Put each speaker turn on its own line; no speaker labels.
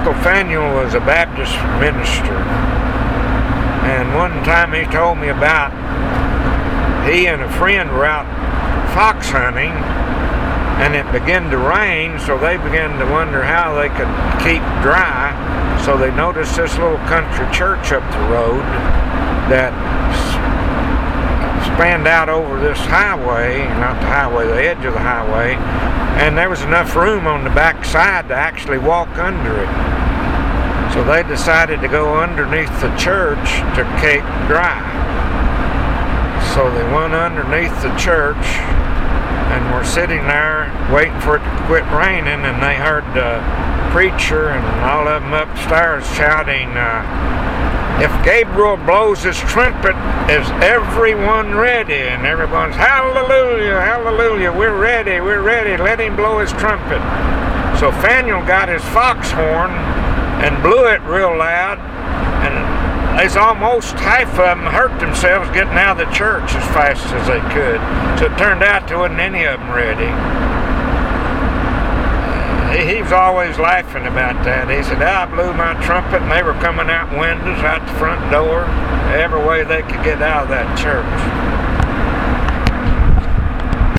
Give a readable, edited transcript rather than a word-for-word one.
Uncle Faneuil was a Baptist minister, and one time he told me about he and a friend were out fox hunting, and it began to rain, so they began to wonder how they could keep dry. So they noticed this little country church up the road that spanned out over this highway, not the highway, the edge of the highway, and there was enough room on the back side to actually walk under it. So they decided to go underneath the church to keep dry. So they went underneath the church and were sitting there waiting for it to quit raining, and they heard the preacher and all of them upstairs shouting, "If Gabriel blows his trumpet, is everyone ready?" And everyone's, "Hallelujah, hallelujah, we're ready, let him blow his trumpet." So Faneuil got his foxhorn and blew it real loud, and there's almost half of them hurt themselves getting out of the church as fast as they could. So it turned out there wasn't any of them ready. He was always laughing about that. He said, "I blew my trumpet and they were coming out windows, out the front door, every way they could get out of that church."